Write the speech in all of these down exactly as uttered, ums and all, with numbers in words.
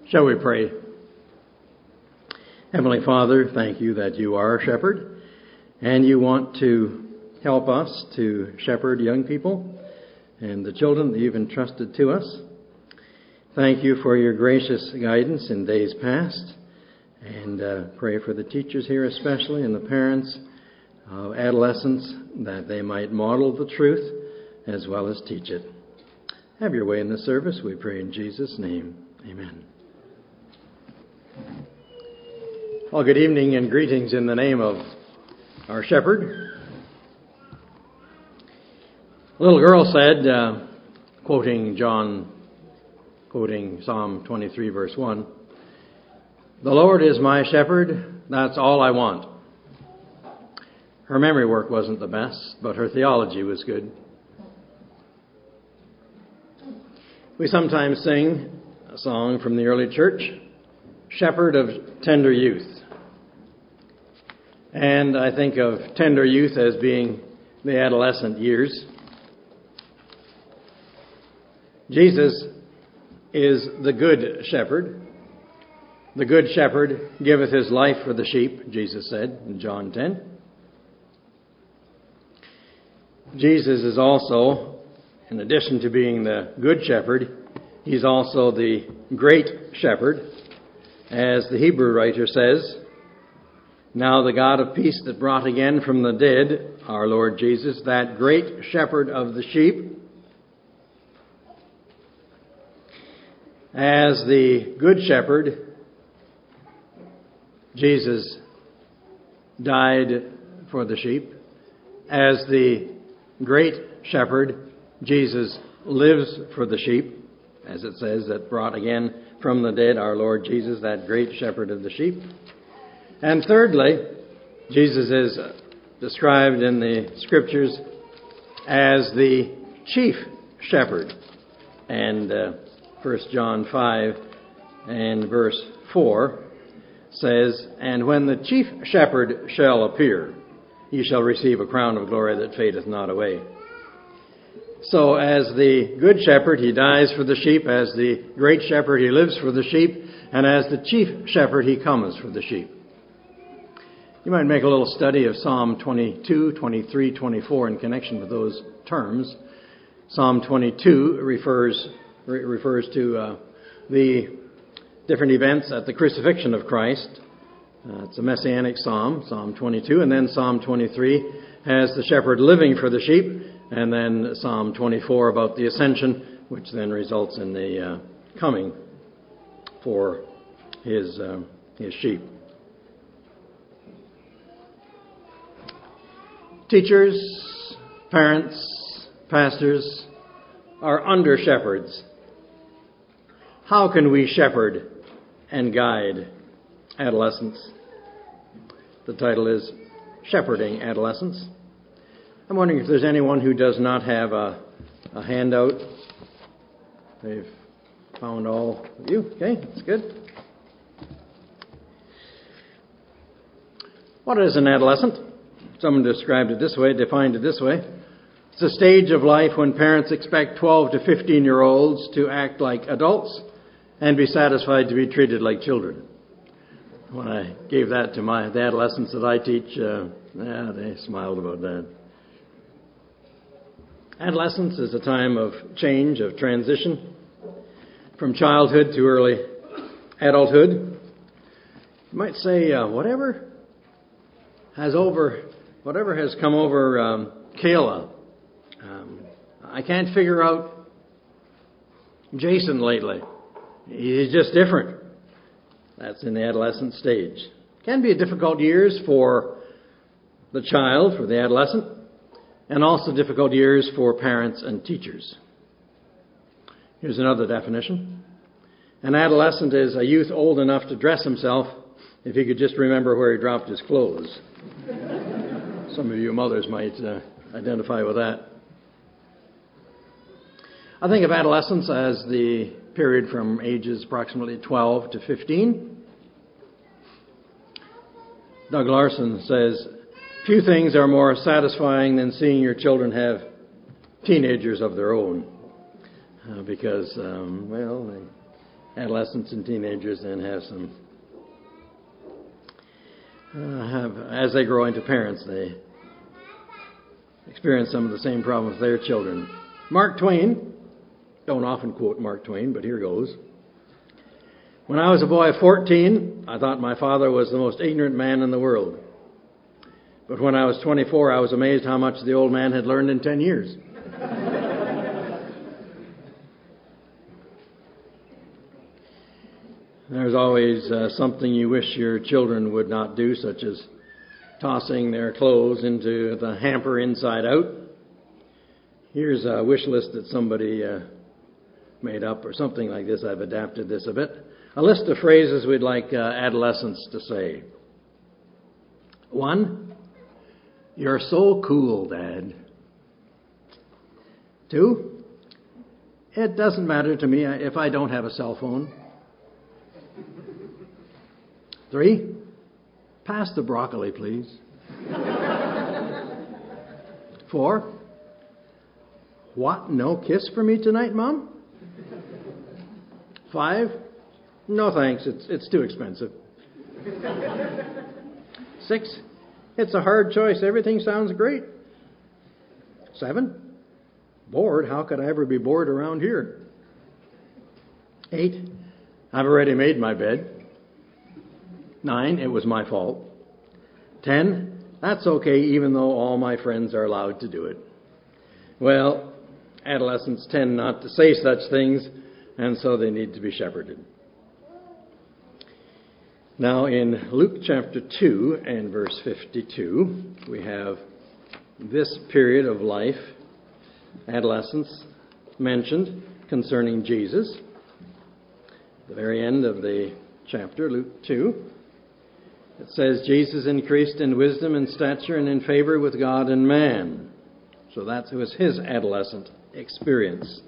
Shall we pray? Heavenly Father, thank you that you are a shepherd, and you want to help us to shepherd young people and the children that you've entrusted to us. Thank you for your gracious guidance in days past, and uh, pray for the teachers here especially and the parents of adolescents, that they might model the truth as well as teach it. Have your way in this service, we pray in Jesus' name. Amen. Well, good evening and greetings in the name of our shepherd. A little girl said, uh, quoting John, quoting Psalm twenty-three, verse one, "The Lord is my shepherd, that's all I want." Her memory work wasn't the best, but her theology was good. We sometimes sing a song from the early church, Shepherd of Tender Youth. And I think of tender youth as being the adolescent years. Jesus is the good shepherd. The good shepherd giveth his life for the sheep, Jesus said in John ten. Jesus is also, in addition to being the good shepherd, he's also the great shepherd. As the Hebrew writer says, "Now the God of peace that brought again from the dead our Lord Jesus, that great shepherd of the sheep." As the good shepherd, Jesus died for the sheep. As the great shepherd, Jesus lives for the sheep, as it says, that brought again from the dead our Lord Jesus, that great shepherd of the sheep. And thirdly, Jesus is described in the Scriptures as the chief shepherd. And uh, First John five and verse four says, "And when the chief shepherd shall appear, he shall receive a crown of glory that fadeth not away." So as the good shepherd, he dies for the sheep. As the great shepherd, he lives for the sheep. And as the chief shepherd, he comes for the sheep. You might make a little study of Psalm twenty-two, twenty-three, twenty-four in connection with those terms. Psalm twenty-two refers re- refers to uh, the different events at the crucifixion of Christ. Uh, it's a messianic psalm, Psalm twenty-two. And then Psalm twenty-three has the shepherd living for the sheep. And then Psalm twenty-four about the ascension, which then results in the uh, coming for his uh, his sheep. Teachers, parents, pastors are under shepherds. How can we shepherd and guide adolescents? The title is Shepherding Adolescents. I'm wondering if there's anyone who does not have a, a handout. They've found all of you. Okay, that's good. What is an adolescent? Someone described it this way, defined it this way. It's a stage of life when parents expect twelve to fifteen-year-olds to act like adults and be satisfied to be treated like children. When I gave that to my the adolescents that I teach, uh, yeah, they smiled about that. Adolescence is a time of change, of transition, from childhood to early adulthood. You might say, uh, whatever has over, whatever has come over um, Kayla. Um, I can't figure out Jason lately. He's just different. That's in the adolescent stage. It can be difficult years for the child, for the adolescent, and also difficult years for parents and teachers. Here's another definition. An adolescent is a youth old enough to dress himself if he could just remember where he dropped his clothes. Some of you mothers might uh, identify with that. I think of adolescence as the period from ages approximately twelve to fifteen. Doug Larson says, "Few things are more satisfying than seeing your children have teenagers of their own." Uh, because, um, well, they adolescents and teenagers then have some, uh, have, as they grow into parents, they experience some of the same problems with their children. Mark Twain, don't often quote Mark Twain, but here goes. When I was a boy of fourteen, I thought my father was the most ignorant man in the world. But when I was twenty-four, I was amazed how much the old man had learned in ten years. There's always uh, something you wish your children would not do, such as tossing their clothes into the hamper inside out. Here's a wish list that somebody uh, made up, or something like this. I've adapted this a bit. A list of phrases we'd like uh, adolescents to say. One, you're so cool, Dad. Two, it doesn't matter to me if I don't have a cell phone. Three, pass the broccoli, please. Four, what, no kiss for me tonight, Mom? Five, no thanks, it's it's too expensive. Six, it's a hard choice, everything sounds great. Seven, bored, how could I ever be bored around here? Eight, I've already made my bed. Nine, it was my fault. Ten, that's okay even though all my friends are allowed to do it. Well, adolescents tend not to say such things, and so they need to be shepherded. Now in Luke chapter two and verse fifty-two, we have this period of life, adolescence, mentioned concerning Jesus. The very end of the chapter, Luke two. It says, Jesus increased in wisdom and stature and in favor with God and man. So that was his adolescent experience.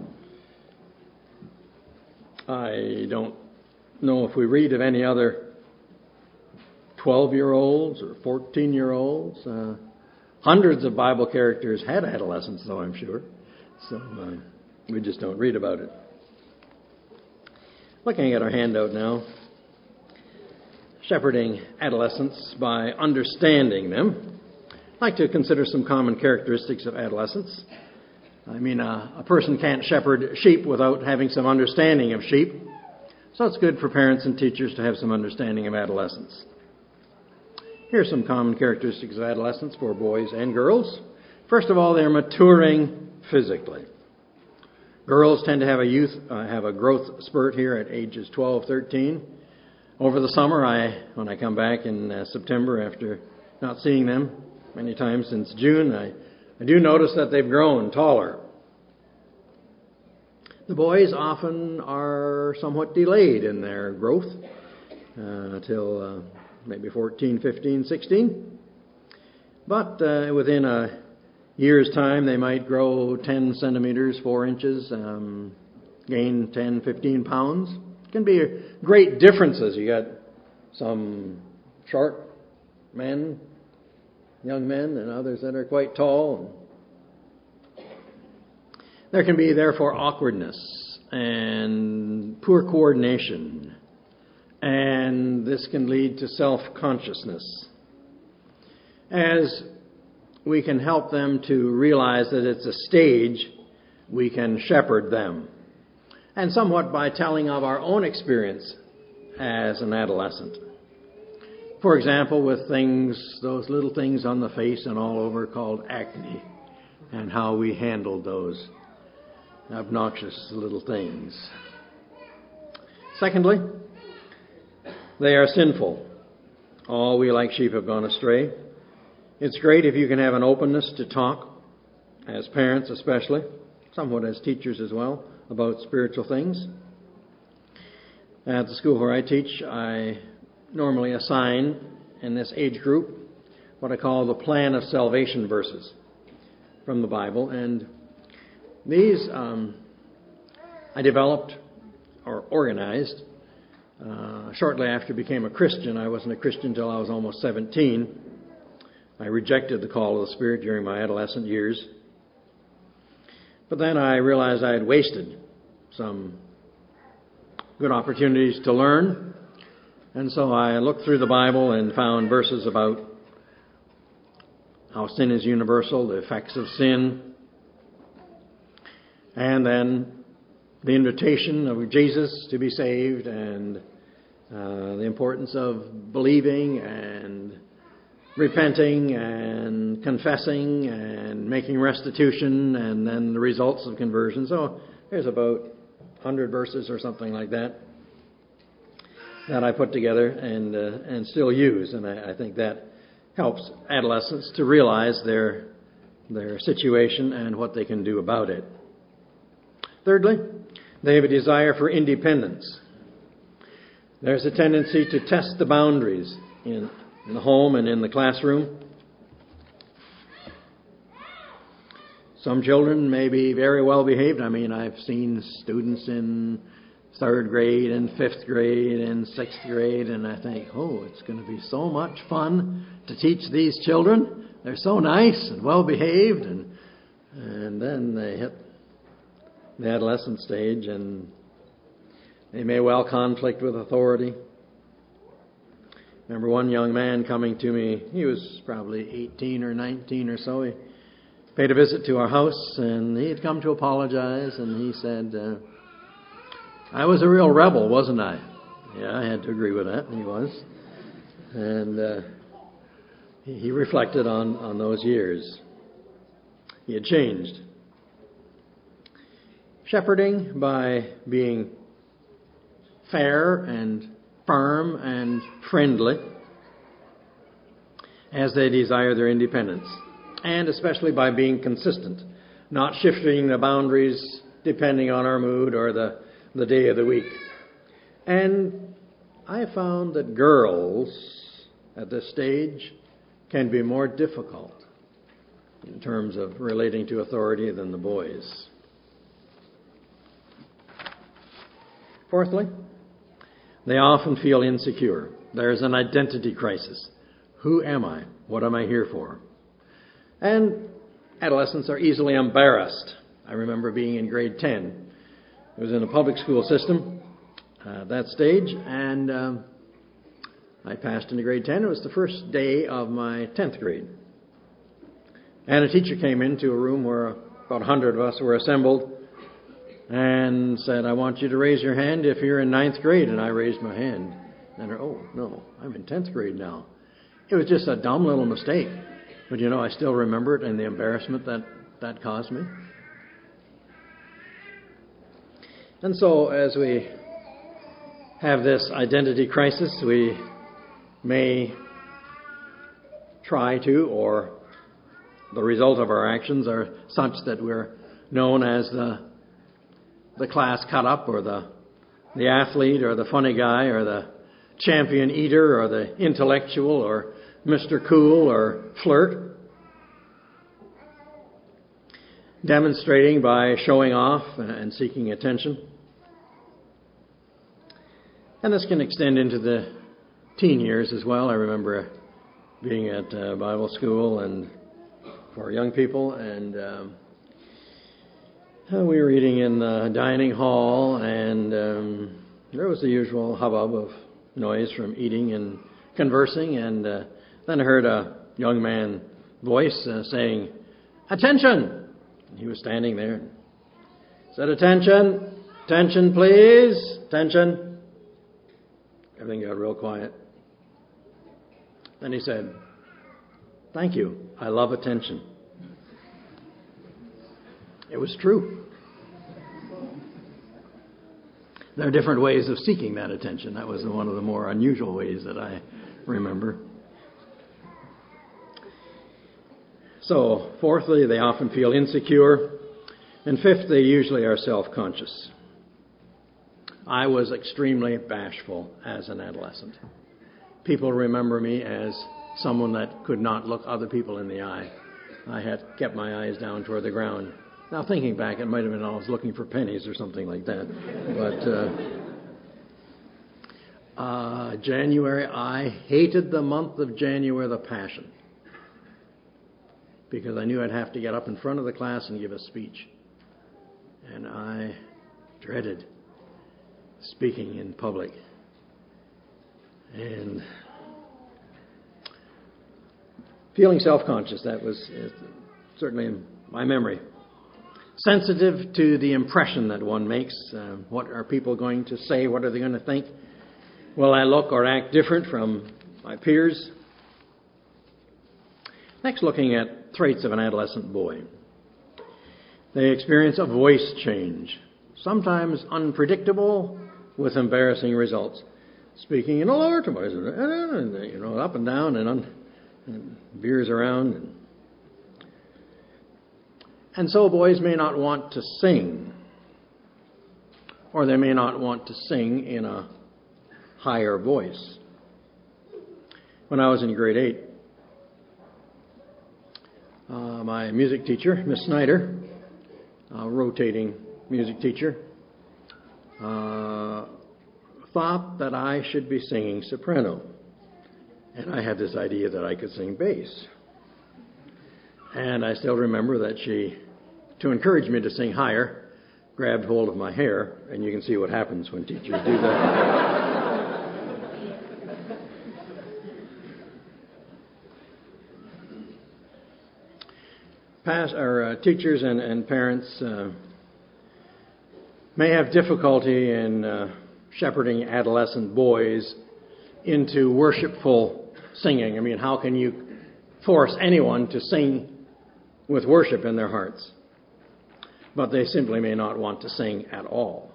I don't know if we read of any other twelve-year-olds or fourteen-year-olds. Uh, hundreds of Bible characters had adolescence, though, I'm sure. So uh, we just don't read about it. Looking at our handout now. Shepherding adolescents by understanding them. I'd like to consider some common characteristics of adolescence. I mean, uh, a person can't shepherd sheep without having some understanding of sheep. So it's good for parents and teachers to have some understanding of adolescence. Here are some common characteristics of adolescents for boys and girls. First of all, they're maturing physically. Girls tend to have a youth, uh, have a growth spurt here at ages twelve, thirteen. Over the summer, I when I come back in uh, September after not seeing them many times since June, I, I do notice that they've grown taller. The boys often are somewhat delayed in their growth uh, till uh, maybe fourteen, fifteen, sixteen. But uh, within a year's time, they might grow ten centimeters, four inches, um, gain ten, fifteen pounds. It can be great differences. You got some short men, young men, and others that are quite tall. There can be, therefore, awkwardness and poor coordination, and this can lead to self-consciousness. As we can help them to realize that it's a stage, we can shepherd them. And somewhat by telling of our own experience as an adolescent. For example, with things, those little things on the face and all over called acne, and how we handled those obnoxious little things. Secondly, they are sinful. All we like sheep have gone astray. It's great if you can have an openness to talk, as parents especially, somewhat as teachers as well, about spiritual things. At the school where I teach, I normally assign in this age group what I call the plan of salvation verses from the Bible. And these um, I developed or organized uh, shortly after I became a Christian. I wasn't a Christian until I was almost seventeen. I rejected the call of the Spirit during my adolescent years. But then I realized I had wasted some good opportunities to learn. And so I looked through the Bible and found verses about how sin is universal, the effects of sin, and then the invitation of Jesus to be saved, and uh, the importance of believing and repenting and confessing and making restitution, and then the results of conversion. So there's about one hundred verses or something like that that I put together and uh, and still use, and I, I think that helps adolescents to realize their their situation and what they can do about it. Thirdly, they have a desire for independence. There's a tendency to test the boundaries in, in the home and in the classroom. Some children may be very well behaved. I mean, I've seen students in third grade and fifth grade and sixth grade, and I think, oh, it's going to be so much fun to teach these children. They're so nice and well behaved, and and then they hit the adolescent stage, and they may well conflict with authority. Remember one young man coming to me, he was probably eighteen or nineteen or so. He paid a visit to our house, and he had come to apologize, and he said, uh, I was a real rebel, wasn't I? Yeah, I had to agree with that. He was. And uh, he, he reflected on, on those years. He had changed. Shepherding by being fair and firm and friendly as they desire their independence. And especially by being consistent, not shifting the boundaries depending on our mood or the the day of the week. And I found that girls at this stage can be more difficult in terms of relating to authority than the boys. Fourthly, they often feel insecure. There's an identity crisis. Who am I? What am I here for? And adolescents are easily embarrassed. I remember being in grade ten. It was in a public school system uh, at that stage, and um, I passed into grade ten. It was the first day of my tenth grade. And a teacher came into a room where about one hundred of us were assembled and said, I want you to raise your hand if you're in ninth grade. And I raised my hand. And I, oh, no, I'm in tenth grade now. It was just a dumb little mistake. But, you know, I still remember it and the embarrassment that that caused me. And so as we have this identity crisis, we may try to, or the result of our actions are such that we're known as the the class cut up, or the the athlete, or the funny guy, or the champion eater, or the intellectual, or Mister Cool, or flirt. Demonstrating by showing off and seeking attention. And this can extend into the teen years as well. I remember being at uh, Bible school and for young people, and um, we were eating in the dining hall, and um, there was the usual hubbub of noise from eating and conversing, and uh, then I heard a young man voice uh, saying, "Attention!" He was standing there and said, "Attention, attention please, attention." Everything got real quiet. Then he said, "Thank you, I love attention." It was true. There are different ways of seeking that attention. That was one of the more unusual ways that I remember. So, fourthly, they often feel insecure. And fifth, they usually are self-conscious. I was extremely bashful as an adolescent. People remember me as someone that could not look other people in the eye. I had kept my eyes down toward the ground. Now, thinking back, it might have been I was looking for pennies or something like that. But uh, uh, January, I hated the month of January, the Passion, because I knew I'd have to get up in front of the class and give a speech. And I dreaded speaking in public. And feeling self-conscious, that was uh, certainly in my memory. Sensitive to the impression that one makes. Uh, what are people going to say? What are they going to think? Will I look or act different from my peers? Next, looking at traits of an adolescent boy. They experience a voice change, sometimes unpredictable, with embarrassing results. Speaking in a lower voice, you know, up and down and, un, and veers around. And, and so boys may not want to sing, or they may not want to sing in a higher voice. When I was in grade eight, uh, my music teacher, Miss Snyder, uh, rotating music teacher, uh, thought that I should be singing soprano. And I had this idea that I could sing bass. And I still remember that she, to encourage me to sing higher, grabbed hold of my hair, and you can see what happens when teachers do that. Past, our uh, teachers and, and parents uh, may have difficulty in uh, shepherding adolescent boys into worshipful singing. I mean, how can you force anyone to sing with worship in their hearts? But they simply may not want to sing at all.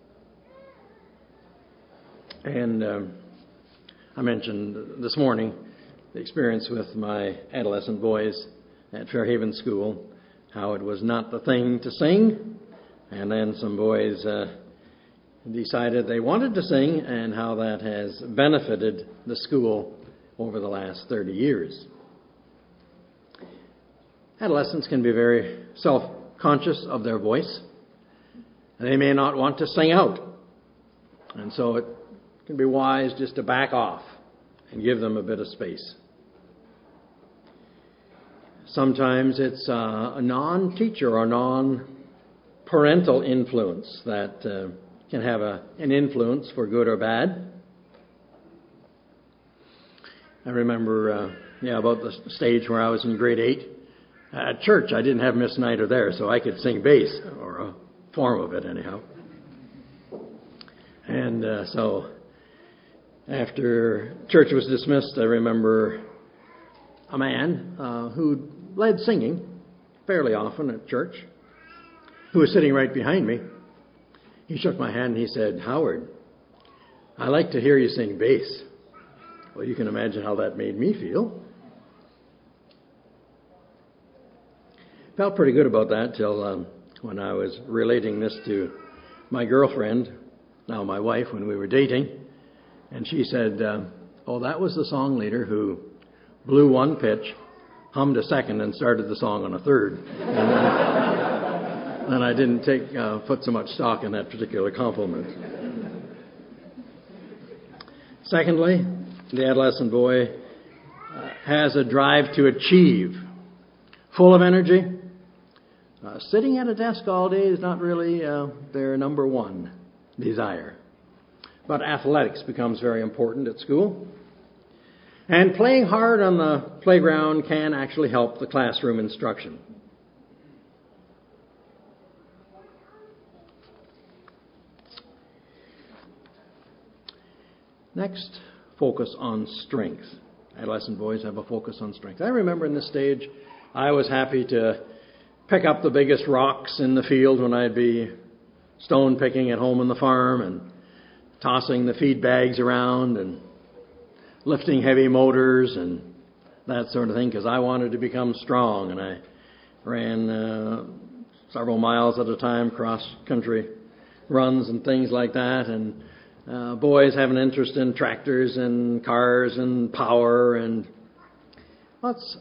And um, I mentioned this morning the experience with my adolescent boys at Fairhaven School, how it was not the thing to sing, and then some boys uh, decided they wanted to sing, and how that has benefited the school over the last thirty years. Adolescents can be very self-conscious of their voice. They may not want to sing out, and so it can be wise just to back off and give them a bit of space. Sometimes it's uh, a non-teacher or non-parental influence that uh, can have a, an influence for good or bad. I remember, uh, yeah, about the stage where I was in grade eight. At church, I didn't have Miss Snyder there, so I could sing bass, or a form of it anyhow. And uh, so after church was dismissed, I remember a man uh, who led singing fairly often at church, who was sitting right behind me. He shook my hand and he said, "Howard, I like to hear you sing bass." Well, you can imagine how that made me feel. Felt pretty good about that till um, when I was relating this to my girlfriend, now my wife, when we were dating. And she said, uh, oh, that was the song leader who blew one pitch, hummed a second, and started the song on a third. And, uh, and I didn't take uh, put so much stock in that particular compliment. Secondly, the adolescent boy uh, has a drive to achieve, full of energy. Uh, sitting at a desk all day is not really uh, their number one desire. But athletics becomes very important at school. And playing hard on the playground can actually help the classroom instruction. Next, focus on strength. Adolescent boys have a focus on strength. I remember in this stage, I was happy to pick up the biggest rocks in the field when I'd be stone picking at home on the farm, and tossing the feed bags around and lifting heavy motors and that sort of thing, because I wanted to become strong. And I ran uh, several miles at a time, cross-country runs and things like that. And uh, boys have an interest in tractors and cars and power. And that's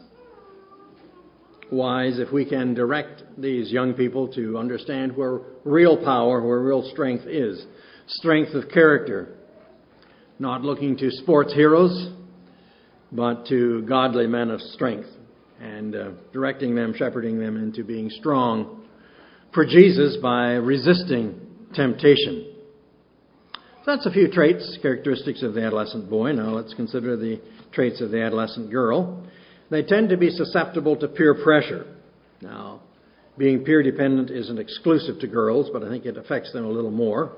wise if we can direct these young people to understand where real power, where real strength is. Strength of character. Not looking to sports heroes, but to godly men of strength, and uh, directing them, shepherding them into being strong for Jesus by resisting temptation. That's a few traits, characteristics of the adolescent boy. Now let's consider the traits of the adolescent girl. They tend to be susceptible to peer pressure. Now, being peer dependent isn't exclusive to girls, but I think it affects them a little more.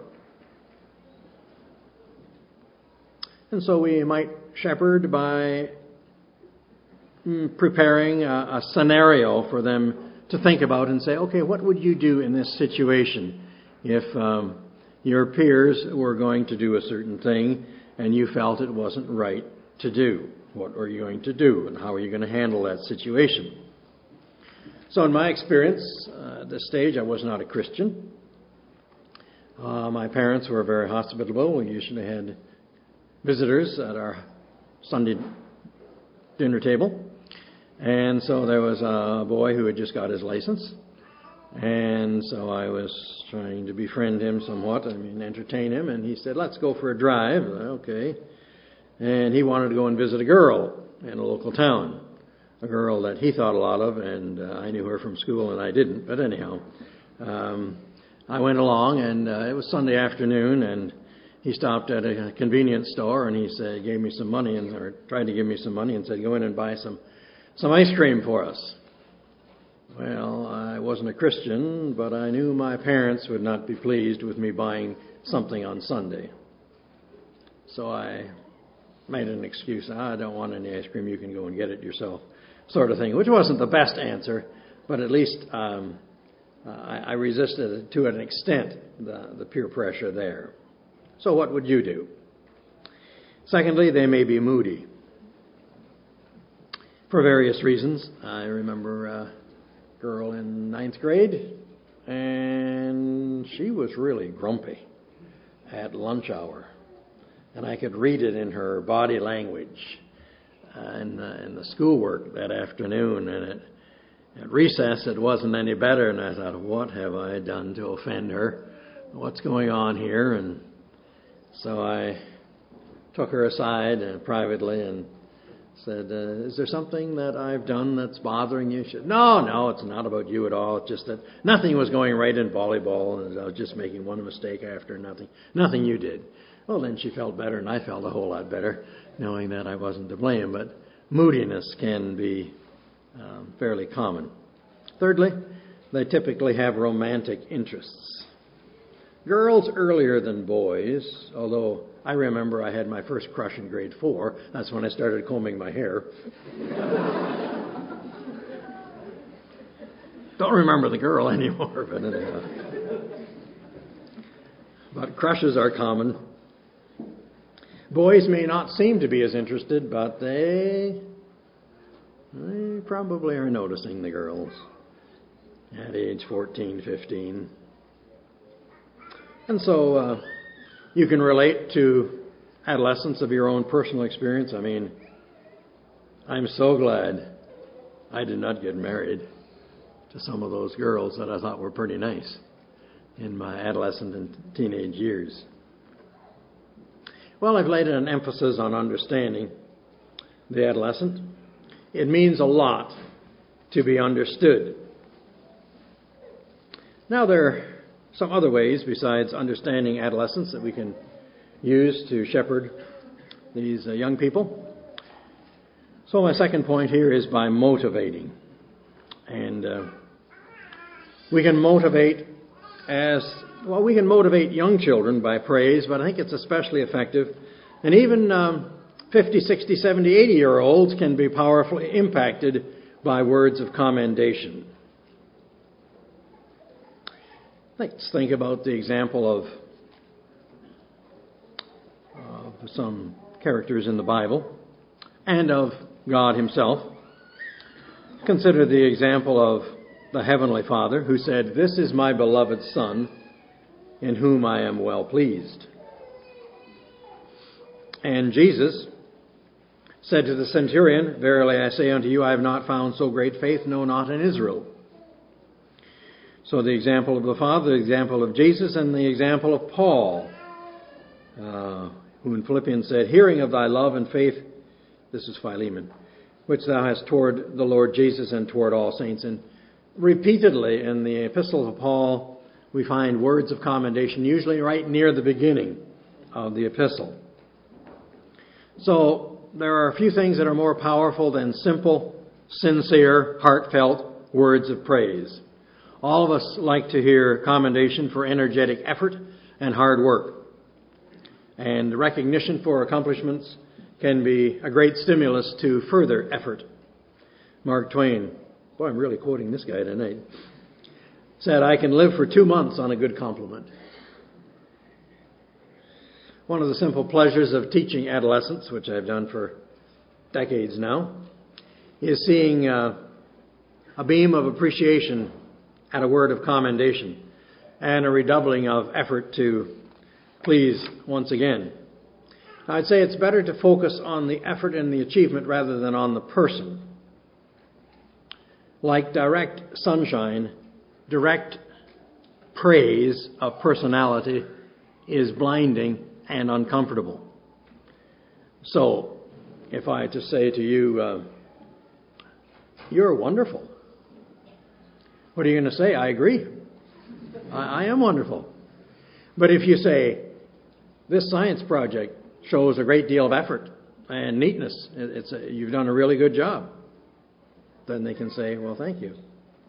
And so we might shepherd by preparing a, a scenario for them to think about and say, okay, what would you do in this situation if um, your peers were going to do a certain thing and you felt it wasn't right to do? What are you going to do, and how are you going to handle that situation? So in my experience, uh, at this stage, I was not a Christian. Uh, my parents were very hospitable. We usually had visitors at our Sunday dinner table. And so there was a boy who had just got his license. And so I was trying to befriend him somewhat, I mean, entertain him. And he said, let's go for a drive. Okay. And he wanted to go and visit a girl in a local town, a girl that he thought a lot of, and uh, I knew her from school and I didn't. But anyhow, um, I went along, and uh, it was Sunday afternoon, and he stopped at a convenience store, and he said, gave me some money, and or tried to give me some money, and said, go in and buy some some ice cream for us. Well, I wasn't a Christian, but I knew my parents would not be pleased with me buying something on Sunday. So I made an excuse. I don't want any ice cream. You can go and get it yourself, sort of thing, which wasn't the best answer, but at least um, I, I resisted to an extent the, the peer pressure there. So what would you do? Secondly, they may be moody for various reasons. I remember a girl in ninth grade, and she was really grumpy at lunch hour. And I could read it in her body language uh, in, the, in the schoolwork that afternoon. And it, at recess, it wasn't any better. And I thought, what have I done to offend her? What's going on here? And so I took her aside uh, privately and said, uh, is there something that I've done that's bothering you? She said, no, no, it's not about you at all. It's just that nothing was going right in volleyball, and I was just making one mistake after nothing. Nothing you did. Well, then she felt better, and I felt a whole lot better, knowing that I wasn't to blame. But moodiness can be um, fairly common. Thirdly, they typically have romantic interests. Girls earlier than boys, although I remember I had my first crush in grade four. That's when I started combing my hair. Don't remember the girl anymore, but anyhow. But crushes are common. Boys may not seem to be as interested, but they, they probably are noticing the girls at age fourteen, fifteen. And so uh, you can relate to adolescence of your own personal experience. I mean, I'm so glad I did not get married to some of those girls that I thought were pretty nice in my adolescent and teenage years. Well, I've laid an emphasis on understanding the adolescent. It means a lot to be understood. Now, there are some other ways besides understanding adolescence that we can use to shepherd these uh, young people. So my second point here is by motivating. And uh, we can motivate as, well, we can motivate young children by praise, but I think it's especially effective. And even um, fifty, sixty, seventy, eighty-year-olds can be powerfully impacted by words of commendation. Let's think about the example of uh, some characters in the Bible and of God himself. Consider the example of the Heavenly Father who said, "This is my beloved Son, in whom I am well pleased." And Jesus said to the centurion, "Verily I say unto you, I have not found so great faith, no, not in Israel." So the example of the Father, the example of Jesus, and the example of Paul, uh, who in Philippians said, "Hearing of thy love and faith," this is Philemon, "which thou hast toward the Lord Jesus and toward all saints." And repeatedly in the epistles of Paul, we find words of commendation, usually right near the beginning of the epistle. So there are a few things that are more powerful than simple, sincere, heartfelt words of praise. All of us like to hear commendation for energetic effort and hard work. And recognition for accomplishments can be a great stimulus to further effort. Mark Twain, boy, I'm really quoting this guy tonight, said, "I can live for two months on a good compliment." One of the simple pleasures of teaching adolescents, which I've done for decades now, is seeing uh, a beam of appreciation at a word of commendation and a redoubling of effort to please once again. I'd say it's better to focus on the effort and the achievement rather than on the person. Like direct sunshine, direct praise of personality is blinding and uncomfortable. So, if I had to say to you, uh, "You're wonderful," what are you going to say? I agree. I, I am wonderful. But if you say, "This science project shows a great deal of effort and neatness, it's a, you've done a really good job," then they can say, "Well, thank you."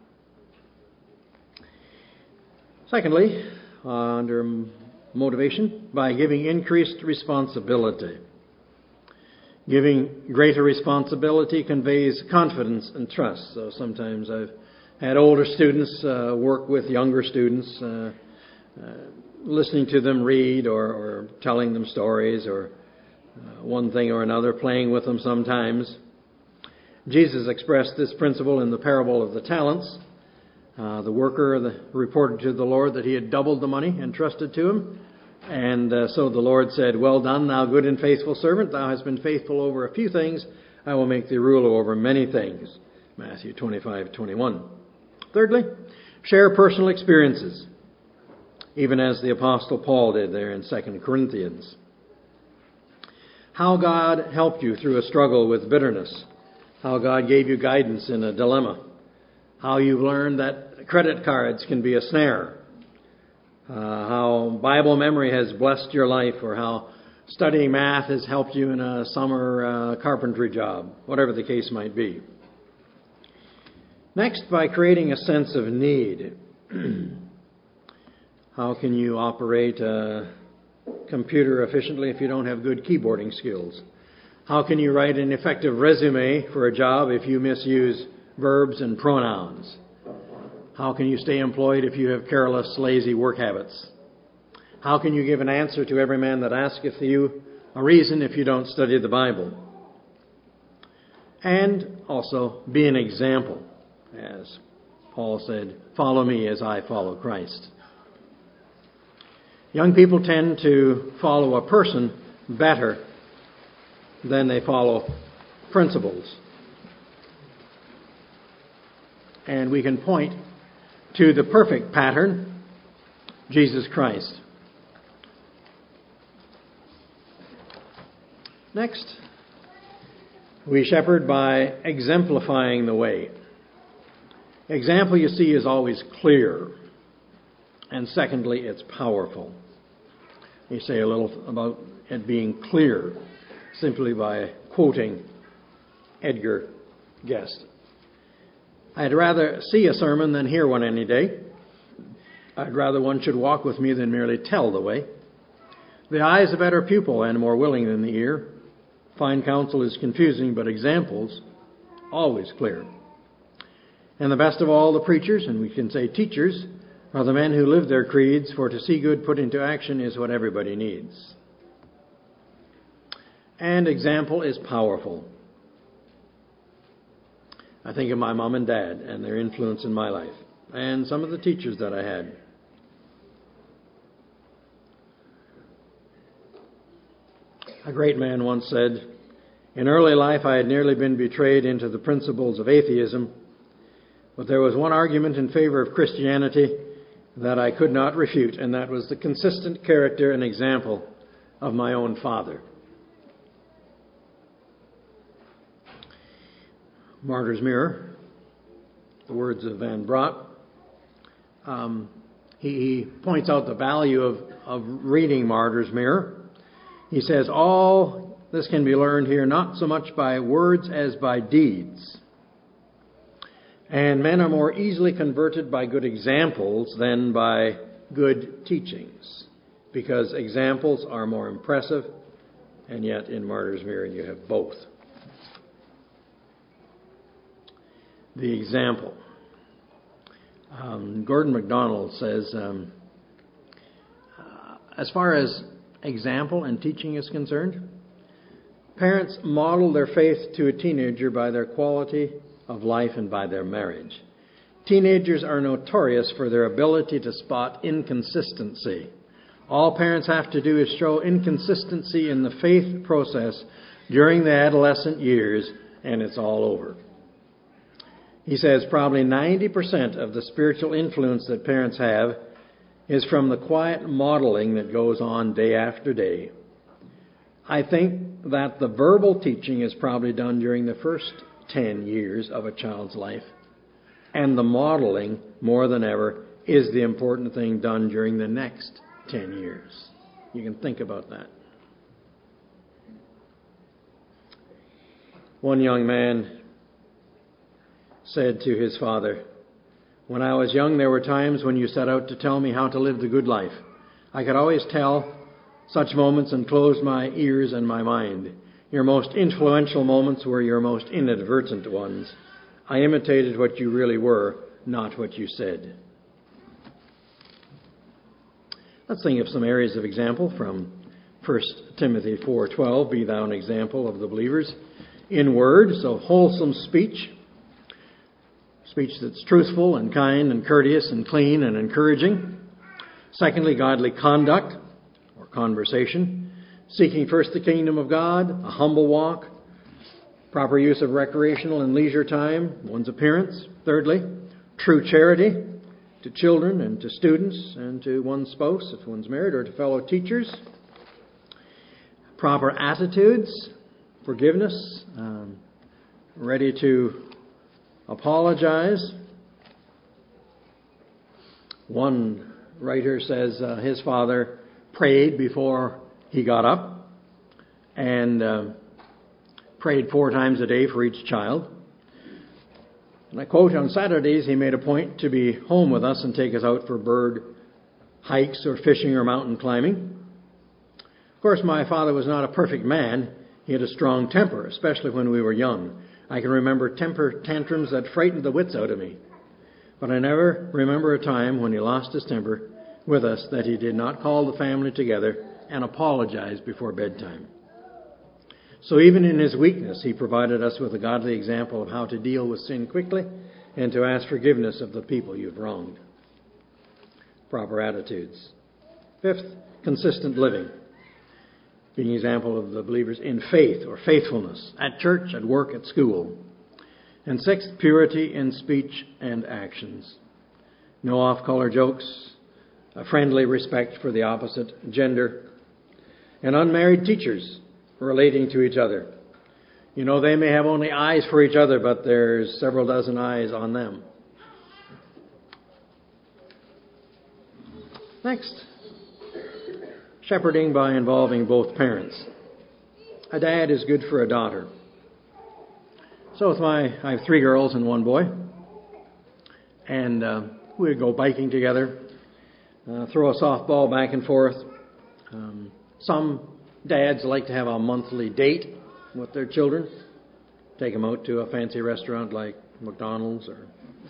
Secondly, uh, under motivation, by giving increased responsibility. Giving greater responsibility conveys confidence and trust. So sometimes I've had older students uh, work with younger students, uh, uh, listening to them read or, or telling them stories or uh, one thing or another, playing with them sometimes. Jesus expressed this principle in the parable of the talents. Uh, the worker the, reported to the Lord that he had doubled the money entrusted to him. And uh, so the Lord said, "Well done, thou good and faithful servant. Thou hast been faithful over a few things. I will make thee ruler over many things." Matthew twenty-five twenty-one. Thirdly, share personal experiences, even as the Apostle Paul did there in Second Corinthians. How God helped you through a struggle with bitterness. How God gave you guidance in a dilemma. How you've learned that credit cards can be a snare. Uh, how Bible memory has blessed your life, or how studying math has helped you in a summer uh, carpentry job, whatever the case might be. Next, by creating a sense of need. How can you operate a computer efficiently if you don't have good keyboarding skills? How can you write an effective resume for a job if you misuse verbs and pronouns? How can you stay employed if you have careless, lazy work habits? How can you give an answer to every man that asketh you a reason if you don't study the Bible? And also be an example, as Paul said, "Follow me as I follow Christ." Young people tend to follow a person better than they follow principles. And we can point to the perfect pattern, Jesus Christ. Next, we shepherd by exemplifying the way. Example, you see, is always clear. And secondly, it's powerful. You say a little about it being clear simply by quoting Edgar Guest. I'd rather see a sermon than hear one any day. I'd rather one should walk with me than merely tell the way. The eye is a better pupil and more willing than the ear. Fine counsel is confusing, but examples always clear. And the best of all the preachers, and we can say teachers, are the men who live their creeds, for to see good put into action is what everybody needs. And example is powerful. I think of my mom and dad and their influence in my life, and some of the teachers that I had. A great man once said, "In early life I had nearly been betrayed into the principles of atheism, but there was one argument in favor of Christianity that I could not refute, and that was the consistent character and example of my own father." Martyr's Mirror, the words of Van Brott. Um, he, he points out the value of, of reading Martyr's Mirror He says, all this can be learned here not so much by words as by deeds. And men are more easily converted by good examples than by good teachings, because examples are more impressive, and yet in Martyr's Mirror you have both. The example. Um, Gordon MacDonald says, um, uh, as far as example and teaching is concerned, parents model their faith to a teenager by their quality of life and by their marriage. Teenagers are notorious for their ability to spot inconsistency. All parents have to do is show inconsistency in the faith process during the adolescent years, and it's all over. He says probably ninety percent of the spiritual influence that parents have is from the quiet modeling that goes on day after day. I think that the verbal teaching is probably done during the first ten years of a child's life, and the modeling, more than ever, is the important thing done during the next ten years. You can think about that. One young man said to his father, "When I was young, there were times when you set out to tell me how to live the good life. I could always tell such moments and close my ears and my mind. Your most influential moments were your most inadvertent ones. I imitated what you really were, not what you said." Let's think of some areas of example from First Timothy four twelve. Be thou an example of the believers in word, so wholesome speech, speech that's truthful and kind and courteous and clean and encouraging. Secondly, godly conduct or conversation, seeking first the kingdom of God, a humble walk, proper use of recreational and leisure time, one's appearance. Thirdly, true charity to children and to students and to one's spouse if one's married, or to fellow teachers. Proper attitudes, forgiveness, um, ready to apologize. One writer says uh, his father prayed before he got up and uh, prayed four times a day for each child. And I quote, on Saturdays he made a point to be home with us and take us out for bird hikes or fishing or mountain climbing. Of course, my father was not a perfect man. He had a strong temper, especially when we were young. I can remember temper tantrums that frightened the wits out of me. But I never remember a time when he lost his temper with us that he did not call the family together and apologize before bedtime. So even in his weakness, he provided us with a godly example of how to deal with sin quickly and to ask forgiveness of the people you've wronged. Proper attitudes. Fifth, consistent living, being an example of the believers in faith or faithfulness at church, at work, at school. And sixth, purity in speech and actions. No off-color jokes, a friendly respect for the opposite gender, and unmarried teachers relating to each other. You know, they may have only eyes for each other, but there's several dozen eyes on them. Next, shepherding by involving both parents. A dad is good for a daughter. So with my, I have three girls and one boy, and uh, we'd go biking together, uh, throw a softball back and forth. Um, some dads like to have a monthly date with their children, take them out to a fancy restaurant like McDonald's or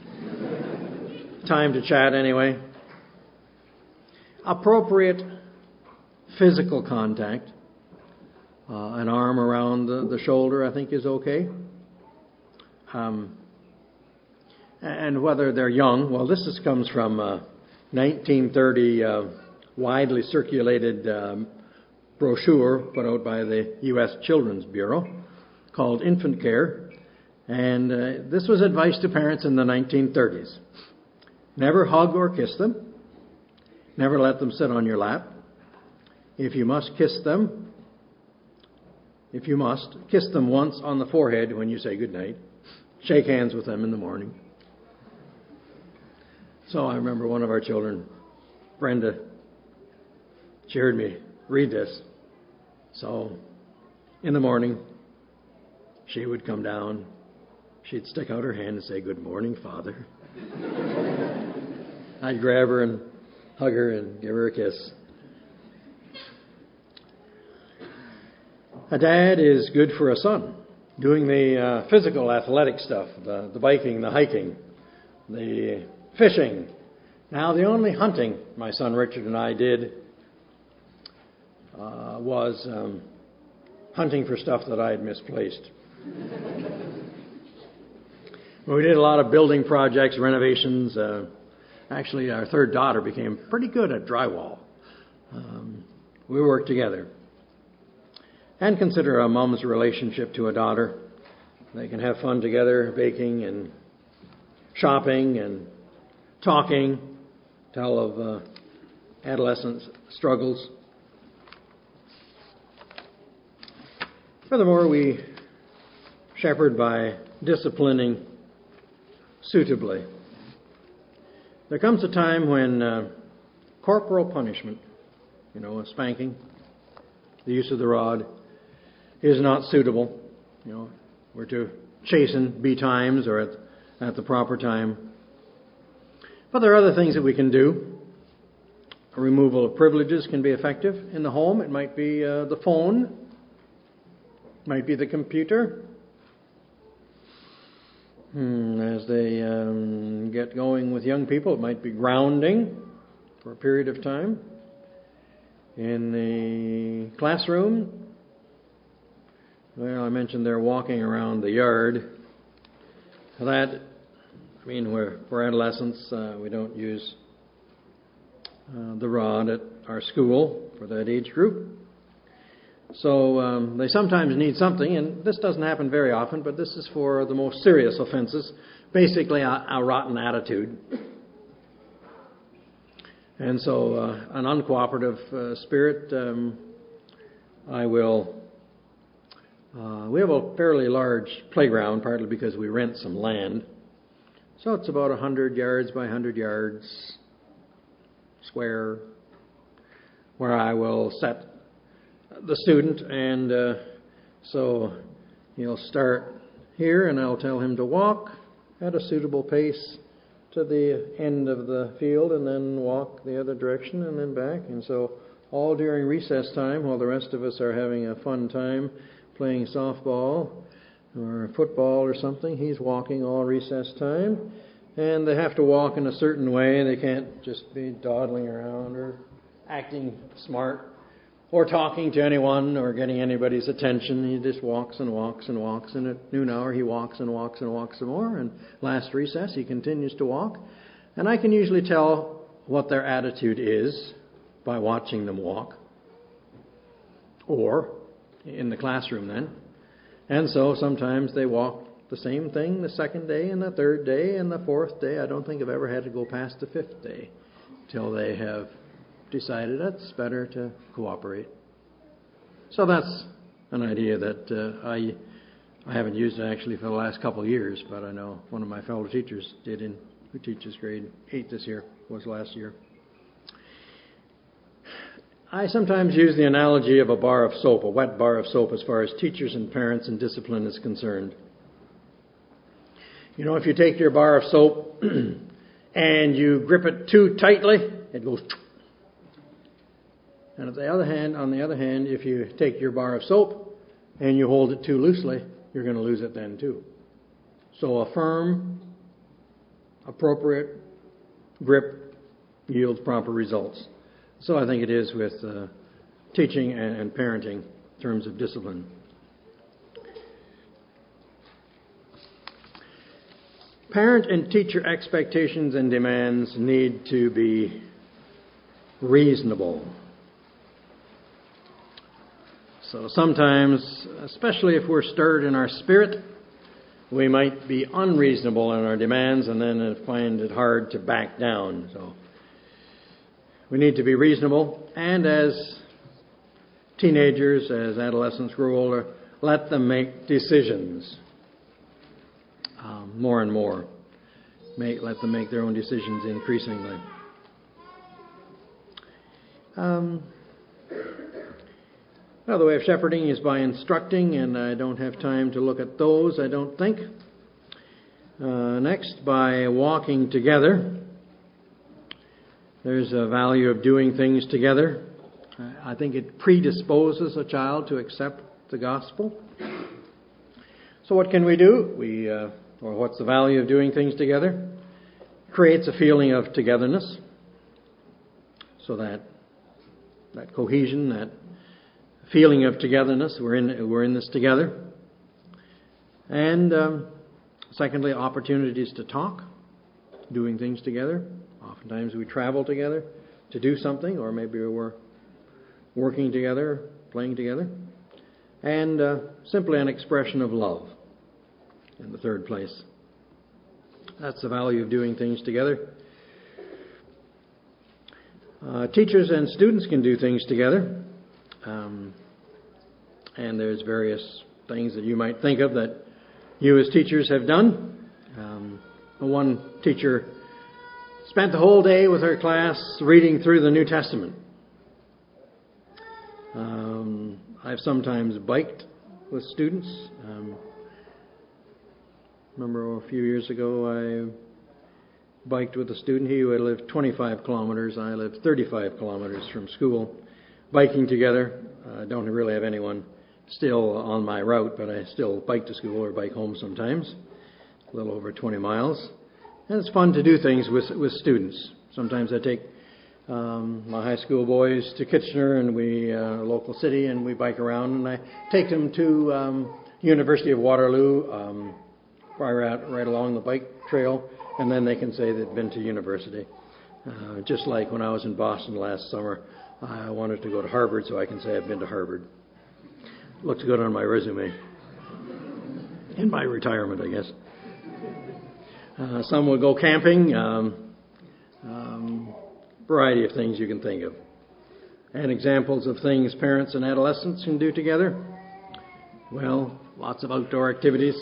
time to chat anyway. Appropriate physical contact, uh, an arm around the, the shoulder, I think is okay. Um, and whether they're young, well, this is, comes from a nineteen thirty uh, widely circulated um, brochure put out by the U S Children's Bureau called Infant Care. And uh, this was advice to parents in the nineteen thirties. Never hug or kiss them. Never let them sit on your lap. If you must kiss them, if you must, kiss them once on the forehead when you say goodnight. Shake hands with them in the morning. So I remember one of our children, Brenda, she heard me read this. So in the morning, she would come down. She'd stick out her hand and say, "Good morning, Father." I'd grab her and hug her and give her a kiss. A dad is good for a son, doing the uh, physical athletic stuff, the, the biking, the hiking, the fishing. Now, the only hunting my son Richard and I did uh, was um, hunting for stuff that I had misplaced. We did a lot of building projects, renovations. Uh, actually, our third daughter became pretty good at drywall. Um, we worked together. And consider a mom's relationship to a daughter. They can have fun together, baking and shopping and talking, tell of uh, adolescent struggles. Furthermore, we shepherd by disciplining suitably. There comes a time when uh, corporal punishment, you know, a spanking, the use of the rod, is not suitable. You know, we're to chasten betimes or at, at the proper time. But there are other things that we can do. A removal of privileges can be effective in the home. It might be uh, the phone, might be the computer. Hmm, as they um, get going with young people, it might be grounding for a period of time. In the classroom, well, I mentioned they're walking around the yard. That, I mean, we're, for adolescents, uh, we don't use uh, the rod at our school for that age group. So um, they sometimes need something, and this doesn't happen very often, but this is for the most serious offenses, basically a, a rotten attitude. And so uh, an uncooperative uh, spirit, um, I will... Uh, we have a fairly large playground, partly because we rent some land. So it's about one hundred yards by one hundred yards square, where I will set the student. And uh, so he'll start here, and I'll tell him to walk at a suitable pace to the end of the field, and then walk the other direction, and then back. And so all during recess time, while the rest of us are having a fun time playing softball or football or something, he's walking all recess time. And they have to walk in a certain way. They can't just be dawdling around or acting smart or talking to anyone or getting anybody's attention. He just walks and walks and walks. And at noon hour, he walks and walks and walks some more. And last recess, he continues to walk. And I can usually tell what their attitude is by watching them walk. Or in the classroom then. And so sometimes they walk the same thing the second day and the third day and the fourth day. I don't think I've ever had to go past the fifth day till they have decided it's better to cooperate. So that's an idea that uh, I I haven't used it actually for the last couple of years, but I know one of my fellow teachers did, in who teaches grade eight this year, was last year. I sometimes use the analogy of a bar of soap, a wet bar of soap, as far as teachers and parents and discipline is concerned. You know, if you take your bar of soap and you grip it too tightly, it goes. And on the other hand, on the other hand, if you take your bar of soap and you hold it too loosely, you're going to lose it then too. So a firm, appropriate grip yields proper results. So I think it is with uh, teaching and, and parenting in terms of discipline. Parent and teacher expectations and demands need to be reasonable. So sometimes, especially if we're stirred in our spirit, we might be unreasonable in our demands and then find it hard to back down. So we need to be reasonable, and as teenagers, as adolescents grow older, let them make decisions um, more and more. Make, let them make their own decisions increasingly. Um, Another way of shepherding is by instructing, and I don't have time to look at those, I don't think. Uh, next, by walking together. There's a value of doing things together. I think it predisposes a child to accept the gospel. So what can we do? We, uh, or what's the value of doing things together? Creates a feeling of togetherness. So that that cohesion, that feeling of togetherness, we're in we're in this together. And um, secondly, opportunities to talk, doing things together. Oftentimes we travel together to do something, or maybe we're working together, playing together. And uh, simply an expression of love in the third place. That's the value of doing things together. Uh, teachers and students can do things together. Um, and there's various things that you might think of that you as teachers have done. Um, one teacher spent the whole day with her class reading through the New Testament. Um, I've sometimes biked with students. Um, remember a few years ago I biked with a student. He would live twenty-five kilometers. I lived thirty-five kilometers from school. Biking together. I don't really have anyone still on my route, but I still bike to school or bike home sometimes. A little over twenty miles. And it's fun to do things with with students. Sometimes I take um, my high school boys to Kitchener, and we, uh, local city, and we bike around, and I take them to um, University of Waterloo, um, right, out, right along the bike trail, and then they can say they've been to university. Uh, just like when I was in Boston last summer, I wanted to go to Harvard, so I can say I've been to Harvard. Looks good on my resume. In my retirement, I guess. Uh, some will go camping. Um, um, variety of things you can think of. And examples of things parents and adolescents can do together. Well, lots of outdoor activities.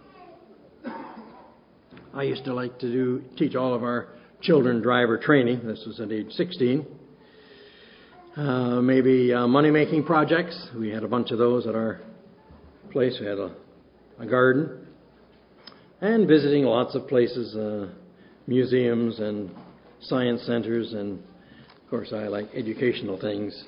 I used to like to do teach all of our children driver training. This was at age sixteen. Uh, maybe uh, money-making projects. We had a bunch of those at our place. We had a, a garden. And visiting lots of places, uh, museums and science centers. And, of course, I like educational things.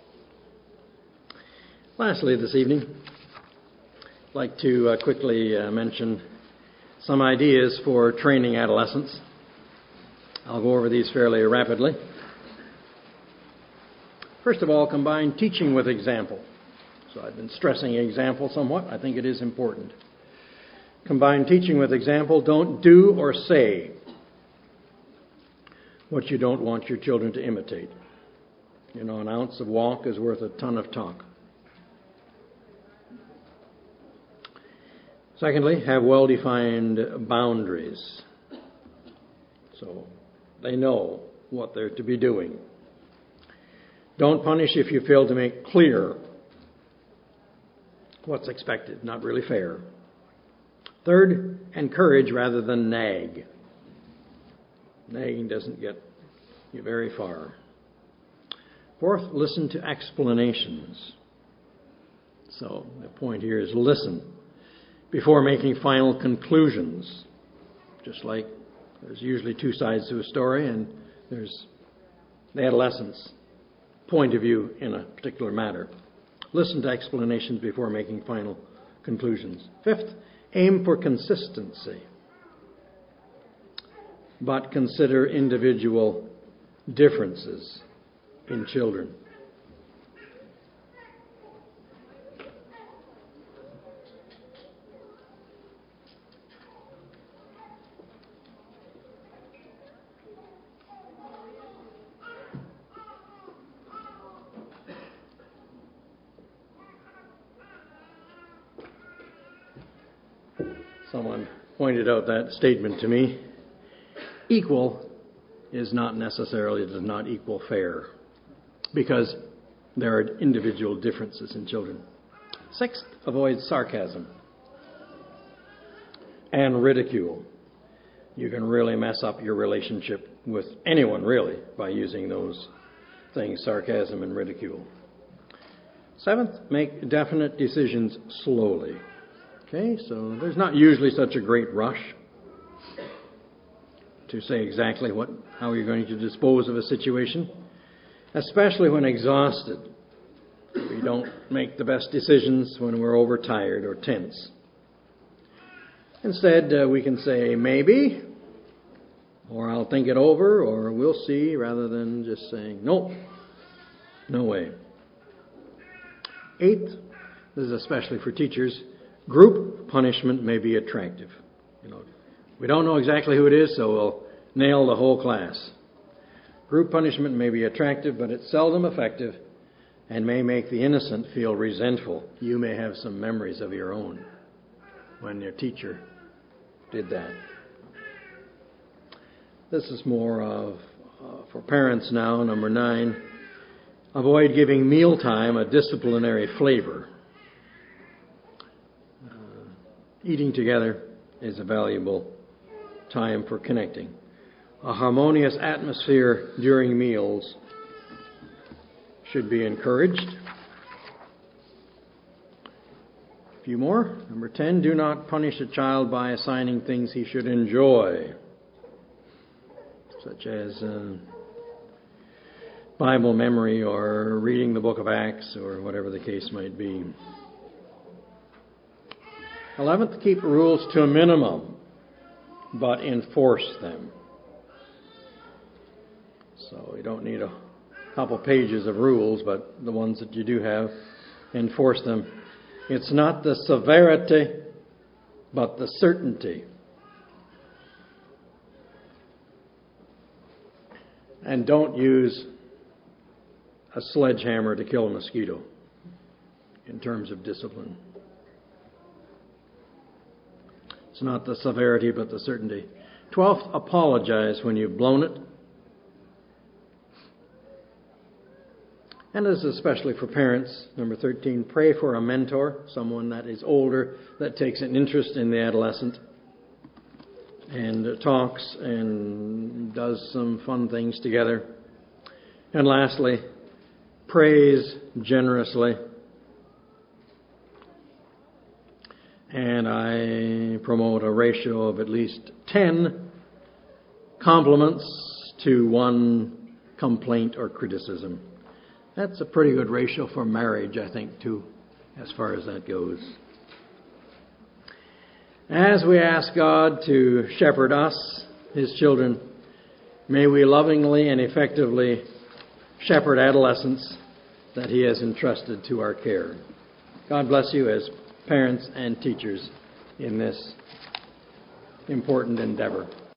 Lastly, this evening, I'd like to uh, quickly uh, mention some ideas for training adolescents. I'll go over these fairly rapidly. First of all, combine teaching with example. So I've been stressing example somewhat. I think it is important. Combine teaching with example. Don't do or say what you don't want your children to imitate. You know, an ounce of walk is worth a ton of talk. Secondly, have well-defined boundaries. So they know what they're to be doing. Don't punish if you fail to make clear what's expected. Not really fair. Third, encourage rather than nag. Nagging doesn't get you very far. Fourth, listen to explanations. So the point here is listen before making final conclusions. Just like there's usually two sides to a story, and there's the adolescent's point of view in a particular matter. Listen to explanations before making final conclusions. Fifth, aim for consistency, but consider individual differences in children. Someone pointed out that statement to me. Equal is not necessarily, does not equal fair, because there are individual differences in children. Sixth, avoid sarcasm and ridicule. You can really mess up your relationship with anyone, really, by using those things, sarcasm and ridicule. Seventh, make definite decisions slowly. Okay, so there's not usually such a great rush to say exactly what, how you're going to dispose of a situation, especially when exhausted. We don't make the best decisions when we're overtired or tense. Instead, uh, we can say maybe, or I'll think it over, or we'll see, rather than just saying, nope, no way. Eighth, this is especially for teachers, group punishment may be attractive. You know, we don't know exactly who it is, so we'll nail the whole class. Group punishment may be attractive, but it's seldom effective and may make the innocent feel resentful. You may have some memories of your own when your teacher did that. This is more of uh, for parents now. Number nine, avoid giving mealtime a disciplinary flavor. Uh, eating together is a valuable time for connecting. A harmonious atmosphere during meals should be encouraged. A few more. Number ten, do not punish a child by assigning things he should enjoy, such as uh, Bible memory or reading the book of Acts or whatever the case might be. Eleventh, keep rules to a minimum, but enforce them. So you don't need a couple pages of rules, but the ones that you do have, enforce them. It's not the severity, but the certainty. And don't use a sledgehammer to kill a mosquito in terms of discipline. It's not the severity, but the certainty. Twelfth, apologize when you've blown it. And this is especially for parents. Number thirteen, pray for a mentor, someone that is older, that takes an interest in the adolescent and talks and does some fun things together. And lastly, praise generously. And I promote a ratio of at least ten compliments to one complaint or criticism. That's a pretty good ratio for marriage, I think, too, as far as that goes. As we ask God to shepherd us, His children, may we lovingly and effectively shepherd adolescents that He has entrusted to our care. God bless you as parents and teachers in this important endeavor.